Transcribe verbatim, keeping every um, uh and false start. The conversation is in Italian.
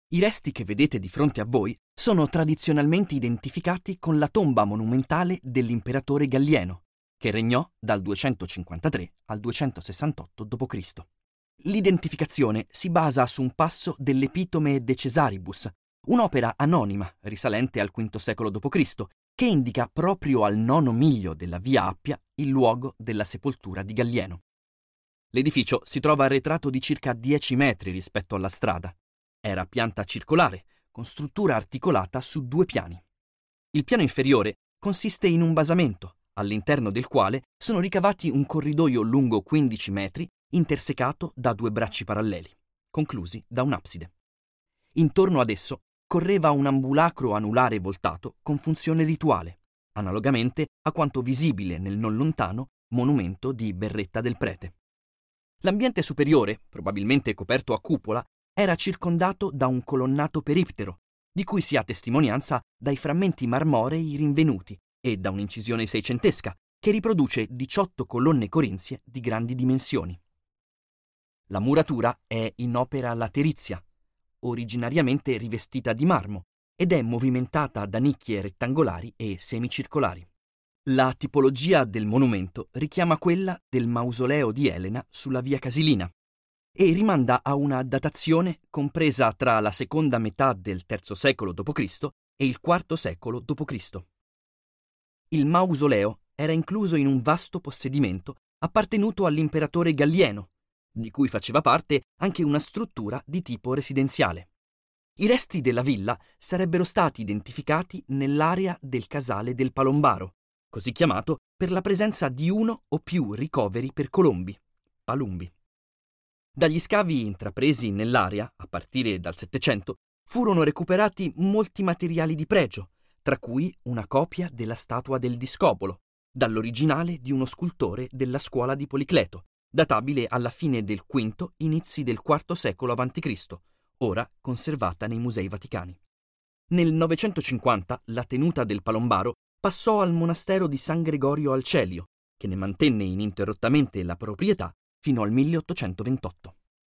I resti che vedete di fronte a voi sono tradizionalmente identificati con la tomba monumentale dell'imperatore Gallieno, che regnò dal duecentocinquantatré al duecentosessantotto dopo Cristo L'identificazione si basa su un passo dell'Epitome De Cesaribus, un'opera anonima risalente al quinto secolo dopo Cristo, che indica proprio al nono miglio della Via Appia il luogo della sepoltura di Gallieno. L'edificio si trova arretrato di circa dieci metri rispetto alla strada. Era a pianta circolare, con struttura articolata su due piani. Il piano inferiore consiste in un basamento, all'interno del quale sono ricavati un corridoio lungo quindici metri intersecato da due bracci paralleli, conclusi da un'abside. Intorno ad esso correva un ambulacro anulare voltato con funzione rituale, analogamente a quanto visibile nel non lontano monumento di Berretta del Prete. L'ambiente superiore, probabilmente coperto a cupola, era circondato da un colonnato periptero, di cui si ha testimonianza dai frammenti marmorei rinvenuti e da un'incisione seicentesca che riproduce diciotto colonne corinzie di grandi dimensioni. La muratura è in opera laterizia, originariamente rivestita di marmo, ed è movimentata da nicchie rettangolari e semicircolari. La tipologia del monumento richiama quella del mausoleo di Elena sulla via Casilina e rimanda a una datazione compresa tra la seconda metà del terzo secolo dopo Cristo e il quarto secolo dopo Cristo Il mausoleo era incluso in un vasto possedimento appartenuto all'imperatore Gallieno, di cui faceva parte anche una struttura di tipo residenziale. I resti della villa sarebbero stati identificati nell'area del casale del Palombaro, così chiamato per la presenza di uno o più ricoveri per colombi, palumbi. Dagli scavi intrapresi nell'area, a partire dal Settecento, furono recuperati molti materiali di pregio, tra cui una copia della statua del Discopolo, dall'originale di uno scultore della scuola di Policleto, databile alla fine del quinto, inizi del quarto secolo avanti Cristo, ora conservata nei Musei Vaticani. Nel novecentocinquanta la tenuta del Palombaro passò al monastero di San Gregorio al Celio, che ne mantenne ininterrottamente la proprietà fino al milleottocentoventotto.